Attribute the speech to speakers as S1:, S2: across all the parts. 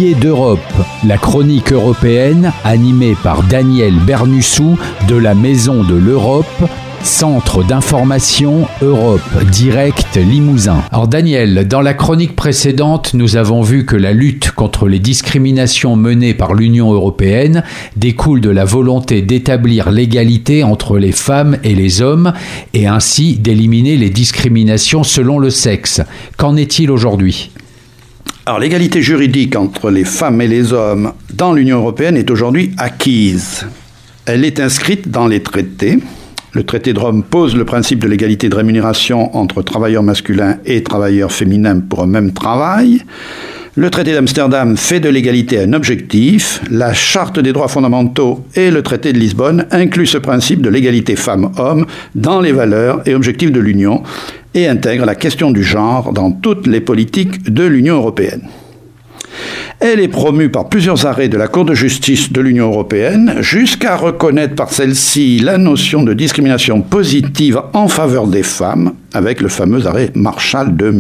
S1: Piliers d'Europe, la chronique européenne animée par Daniel Bernussou de la Maison de l'Europe, Centre d'information Europe Direct Limousin. Alors Daniel, dans la chronique précédente, nous avons vu que la lutte contre les discriminations menées par l'Union européenne découle de la volonté d'établir l'égalité entre les femmes et les hommes et ainsi d'éliminer les discriminations selon le sexe. Qu'en est-il aujourd'hui ?
S2: Alors l'égalité juridique entre les femmes et les hommes dans l'Union européenne est aujourd'hui acquise. Elle est inscrite dans les traités. Le traité de Rome pose le principe de l'égalité de rémunération entre travailleurs masculins et travailleurs féminins pour un même travail. Le traité d'Amsterdam fait de l'égalité un objectif. La charte des droits fondamentaux et le traité de Lisbonne incluent ce principe de l'égalité femmes-hommes dans les valeurs et objectifs de l'Union et intègrent la question du genre dans toutes les politiques de l'Union européenne. Elle est promue par plusieurs arrêts de la Cour de justice de l'Union européenne, jusqu'à reconnaître par celle-ci la notion de discrimination positive en faveur des femmes, avec le fameux arrêt Marshall de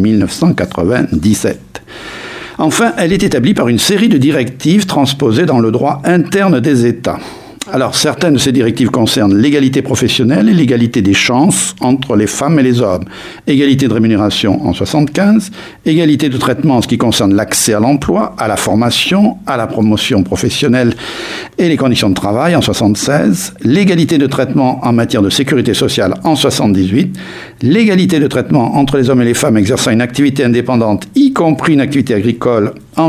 S2: 1997. Enfin, elle est établie par une série de directives transposées dans le droit interne des États. Alors, certaines de ces directives concernent l'égalité professionnelle et l'égalité des chances entre les femmes et les hommes. Égalité de rémunération en 1975, égalité de traitement en ce qui concerne l'accès à l'emploi, à la formation, à la promotion professionnelle et les conditions de travail en 1976, l'égalité de traitement en matière de sécurité sociale en 1978, l'égalité de traitement entre les hommes et les femmes exerçant une activité indépendante, y compris une activité agricole, en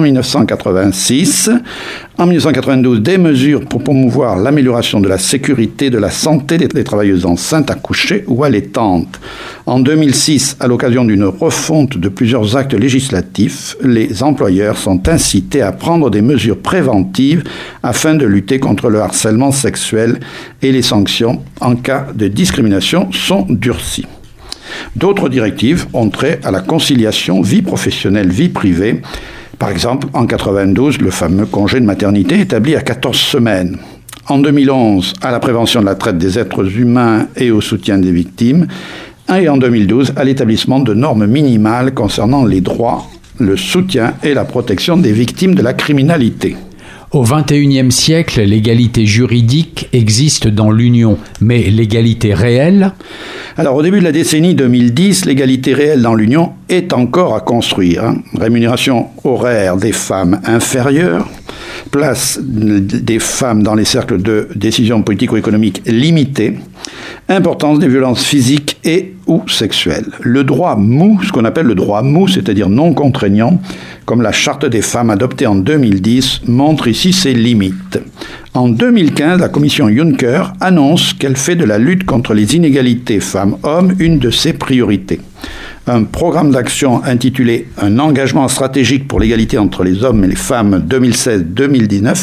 S2: 1986. En 1992, des mesures pour promouvoir l'amélioration de la sécurité, de la santé des travailleuses enceintes, accouchées ou allaitantes. En 2006, à l'occasion d'une refonte de plusieurs actes législatifs, les employeurs sont incités à prendre des mesures préventives afin de lutter contre le harcèlement sexuel et les sanctions en cas de discrimination sont durcies. D'autres directives ont trait à la conciliation vie professionnelle, vie privée. Par exemple, en 1992, le fameux congé de maternité établi à 14 semaines. En 2011, à la prévention de la traite des êtres humains et au soutien des victimes. Et en 2012, à l'établissement de normes minimales concernant les droits, le soutien et la protection des victimes de la criminalité.
S1: Au XXIe siècle, l'égalité juridique existe dans l'Union, mais l'égalité réelle ?
S2: Alors, au début de la décennie 2010, l'égalité réelle dans l'Union est encore à construire. Rémunération horaire des femmes inférieure, place des femmes dans les cercles de décision politique ou économique limitée, importance des violences physiques et ou sexuelles. Le droit mou, ce qu'on appelle le droit mou, c'est-à-dire non contraignant, comme la Charte des femmes adoptée en 2010, montre ici ses limites. En 2015, la commission Juncker annonce qu'elle fait de la lutte contre les inégalités femmes-hommes une de ses priorités. Un programme d'action intitulé « Un engagement stratégique pour l'égalité entre les hommes et les femmes 2016-2019 »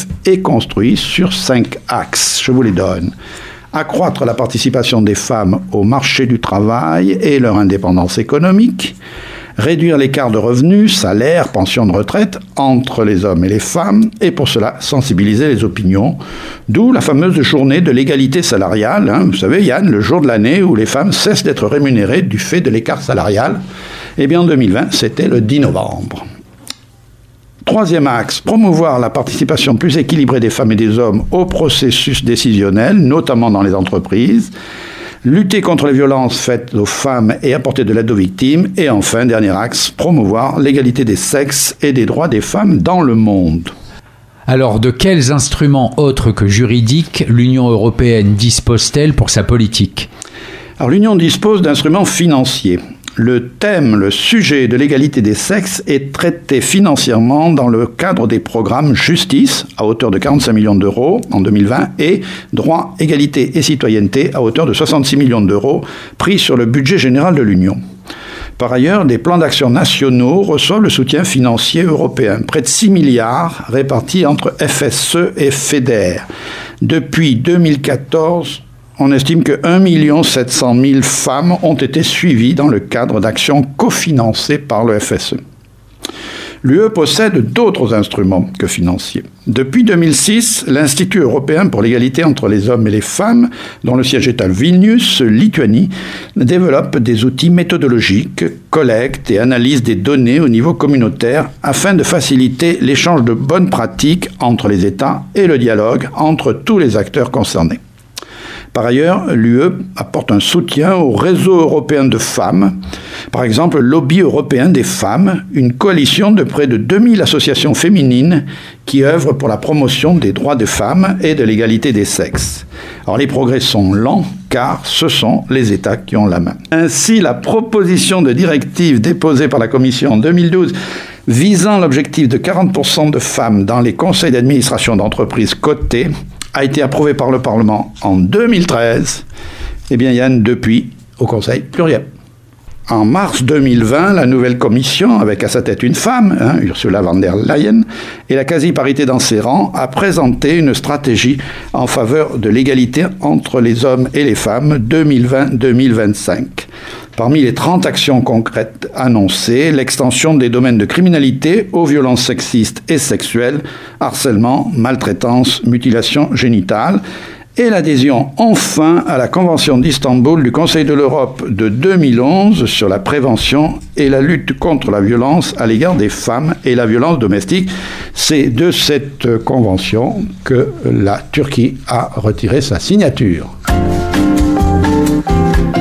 S2: est construit sur 5 axes. Je vous les donne. Accroître la participation des femmes au marché du travail et leur indépendance économique. Réduire l'écart de revenus, salaires, pensions de retraite entre les hommes et les femmes, et pour cela sensibiliser les opinions, d'où la fameuse journée de l'égalité salariale. Vous savez, Yann, le jour de l'année où les femmes cessent d'être rémunérées du fait de l'écart salarial. Eh bien, en 2020, c'était le 10 novembre. Troisième axe, promouvoir la participation plus équilibrée des femmes et des hommes au processus décisionnel, notamment dans les entreprises. Lutter contre les violences faites aux femmes et apporter de l'aide aux victimes. Et enfin, dernier axe, promouvoir l'égalité des sexes et des droits des femmes dans le monde.
S1: Alors, de quels instruments autres que juridiques l'Union européenne dispose-t-elle pour sa politique ?
S2: Alors, l'Union dispose d'instruments financiers. Le thème, le sujet de l'égalité des sexes est traité financièrement dans le cadre des programmes Justice, à hauteur de 45 millions d'euros en 2020, et Droit, égalité et citoyenneté, à hauteur de 66 millions d'euros, pris sur le budget général de l'Union. Par ailleurs, des plans d'action nationaux reçoivent le soutien financier européen, près de 6 milliards répartis entre FSE et FEDER. Depuis 2014, on estime que 1 700 000 femmes ont été suivies dans le cadre d'actions cofinancées par le FSE. L'UE possède d'autres instruments que financiers. Depuis 2006, l'Institut européen pour l'égalité entre les hommes et les femmes, dont le siège est à Vilnius, Lituanie, développe des outils méthodologiques, collecte et analyse des données au niveau communautaire afin de faciliter l'échange de bonnes pratiques entre les États et le dialogue entre tous les acteurs concernés. Par ailleurs, l'UE apporte un soutien au réseau européen de femmes, par exemple le Lobby européen des femmes, une coalition de près de 2000 associations féminines qui œuvrent pour la promotion des droits des femmes et de l'égalité des sexes. Alors les progrès sont lents car ce sont les États qui ont la main. Ainsi, la proposition de directive déposée par la Commission en 2012 visant l'objectif de 40% de femmes dans les conseils d'administration d'entreprises cotées a été approuvé par le Parlement en 2013. Eh bien, Yann, depuis, au Conseil, plus rien. En mars 2020, la nouvelle commission, avec à sa tête une femme, Ursula von der Leyen, et la quasi-parité dans ses rangs, a présenté une stratégie en faveur de l'égalité entre les hommes et les femmes 2020-2025. Parmi les 30 actions concrètes annoncées, l'extension des domaines de criminalité aux violences sexistes et sexuelles, harcèlement, maltraitance, mutilation génitale, et l'adhésion enfin à la Convention d'Istanbul du Conseil de l'Europe de 2011 sur la prévention et la lutte contre la violence à l'égard des femmes et la violence domestique. C'est de cette convention que la Turquie a retiré sa signature.